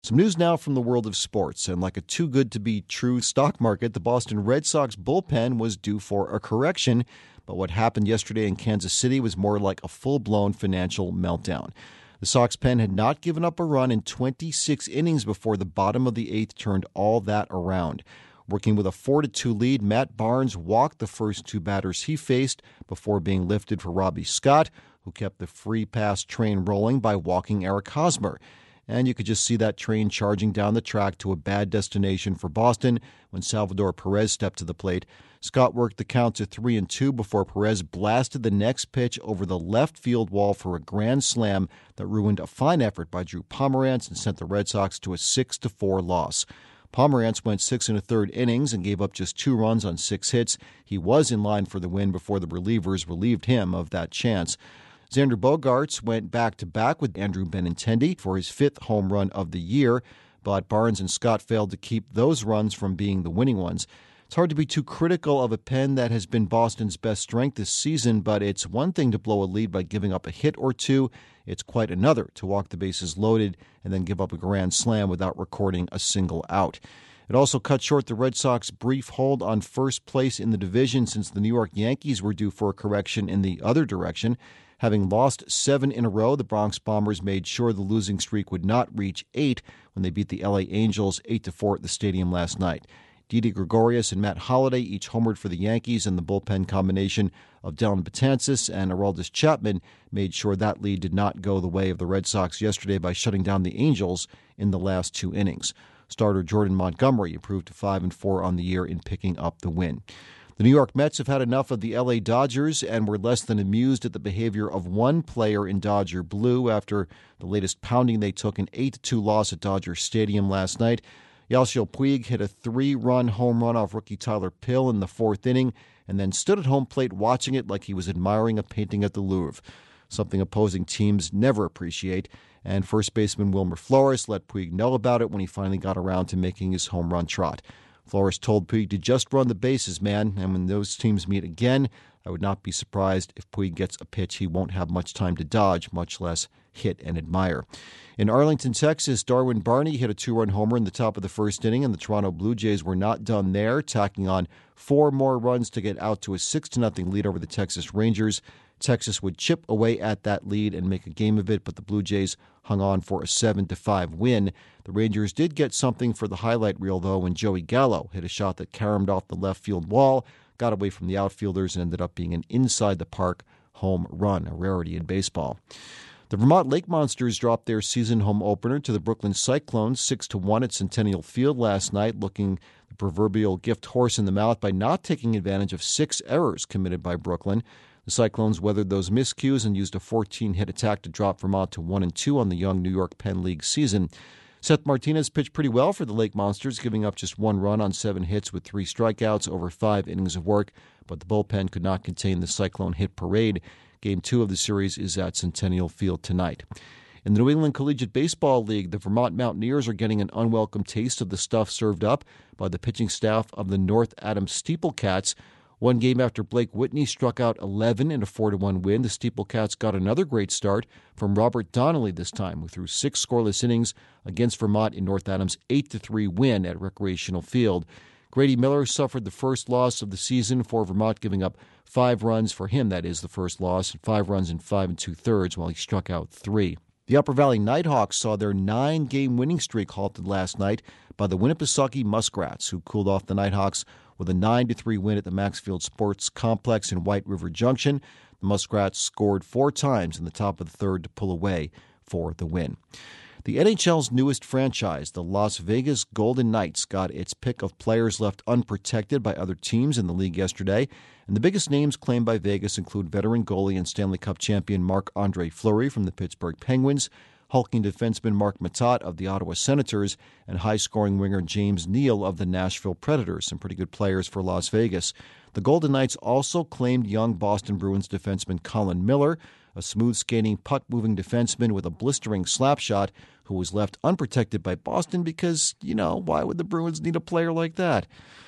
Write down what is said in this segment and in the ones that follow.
Some news now from the world of sports, and like a too-good-to-be-true stock market, the Boston Red Sox bullpen was due for a correction, but what happened yesterday in Kansas City was more like a full-blown financial meltdown. The Sox pen had not given up a run in 26 innings before the bottom of the eighth turned all that around. Working with a 4-2 lead, Matt Barnes walked the first two batters he faced before being lifted for Robbie Scott, who kept the free pass train rolling by walking Eric Hosmer. And you could just see that train charging down the track to a bad destination for Boston when Salvador Perez stepped to the plate. Scott worked the count to 3-2 before Perez blasted the next pitch over the left field wall for a grand slam that ruined a fine effort by Drew Pomeranz and sent the Red Sox to a 6-4 loss. Pomeranz went 6 1/3 innings and gave up just 2 runs on 6 hits. He was in line for the win before the relievers relieved him of that chance. Xander Bogaerts went back-to-back with Andrew Benintendi for his 5th home run of the year, but Barnes and Scott failed to keep those runs from being the winning ones. It's hard to be too critical of a pen that has been Boston's best strength this season, but it's one thing to blow a lead by giving up a hit or two. It's quite another to walk the bases loaded and then give up a grand slam without recording a single out. It also cut short the Red Sox' brief hold on first place in the division since the New York Yankees were due for a correction in the other direction. Having lost 7 in a row, the Bronx Bombers made sure the losing streak would not reach 8 when they beat the LA Angels 8-4 at the stadium last night. Didi Gregorius and Matt Holliday each homered for the Yankees, and the bullpen combination of Dellin Betances and Aroldis Chapman made sure that lead did not go the way of the Red Sox yesterday by shutting down the Angels in the last 2 innings. Starter Jordan Montgomery improved to 5-4 on the year in picking up the win. The New York Mets have had enough of the LA Dodgers and were less than amused at the behavior of one player in Dodger blue after the latest pounding they took an 8-2 loss at Dodger Stadium last night. Yasiel Puig hit a 3-run home run off rookie Tyler Pill in the 4th inning and then stood at home plate watching it like he was admiring a painting at the Louvre, something opposing teams never appreciate. And first baseman Wilmer Flores let Puig know about it when he finally got around to making his home run trot. Flores told Puig to just run the bases, man, and when those teams meet again, I would not be surprised if Puig gets a pitch he won't have much time to dodge, much less hit and admire. In Arlington, Texas, Darwin Barney hit a 2-run homer in the top of the 1st inning, and the Toronto Blue Jays were not done there, tacking on 4 more runs to get out to a 6-0 lead over the Texas Rangers. Texas would chip away at that lead and make a game of it, but the Blue Jays hung on for a 7-5 win. The Rangers did get something for the highlight reel, though, when Joey Gallo hit a shot that caromed off the left field wall, got away from the outfielders, and ended up being an inside-the-park home run, a rarity in baseball. The Vermont Lake Monsters dropped their season home opener to the Brooklyn Cyclones 6-1 at Centennial Field last night, looking the proverbial gift horse in the mouth by not taking advantage of 6 errors committed by Brooklyn. The Cyclones weathered those miscues and used a 14-hit attack to drop Vermont to 1-2 on the young New York Penn League season. Seth Martinez pitched pretty well for the Lake Monsters, giving up just 1 run on 7 hits with 3 strikeouts over 5 innings of work, but the bullpen could not contain the Cyclone hit parade. Game 2 of the series is at Centennial Field tonight. In the New England Collegiate Baseball League, the Vermont Mountaineers are getting an unwelcome taste of the stuff served up by the pitching staff of the North Adams Steeplecats. One game after Blake Whitney struck out 11 in a 4-1 win, the Steeplecats got another great start from Robert Donnelly this time, who threw 6 scoreless innings against Vermont in North Adams' 8-3 win at Recreational Field. Grady Miller suffered the first loss of the season for Vermont, giving up 5 runs. For him, that is the first loss, 5 runs in 5 2/3 while he struck out 3. The Upper Valley Nighthawks saw their 9-game winning streak halted last night by the Winnipesaukee Muskrats, who cooled off the Nighthawks with a 9-3 win at the Maxfield Sports Complex in White River Junction. The Muskrats scored 4 times in the top of the 3rd to pull away for the win. The NHL's newest franchise, the Las Vegas Golden Knights, got its pick of players left unprotected by other teams in the league yesterday, and the biggest names claimed by Vegas include veteran goalie and Stanley Cup champion Marc-Andre Fleury from the Pittsburgh Penguins, hulking defenseman Mark Matat of the Ottawa Senators, and high-scoring winger James Neal of the Nashville Predators, some pretty good players for Las Vegas. The Golden Knights also claimed young Boston Bruins defenseman Colin Miller, a smooth-skating, puck-moving defenseman with a blistering slap shot who was left unprotected by Boston because, why would the Bruins need a player like that?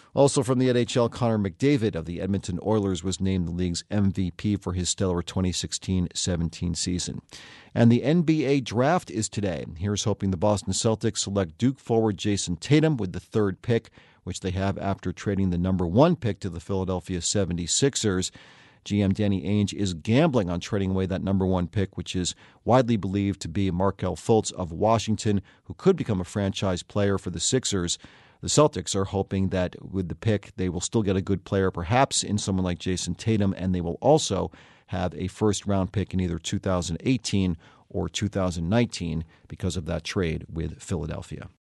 Also from the NHL, Connor McDavid of the Edmonton Oilers was named the league's MVP for his stellar 2016-17 season. And the NBA draft is today. Here's hoping the Boston Celtics select Duke forward Jason Tatum with the third pick, which they have after trading the number 1 pick to the Philadelphia 76ers. GM Danny Ainge is gambling on trading away that number 1 pick, which is widely believed to be Markelle Fultz of Washington, who could become a franchise player for the Sixers. The Celtics are hoping that with the pick, they will still get a good player, perhaps in someone like Jason Tatum, and they will also have a first-round pick in either 2018 or 2019 because of that trade with Philadelphia.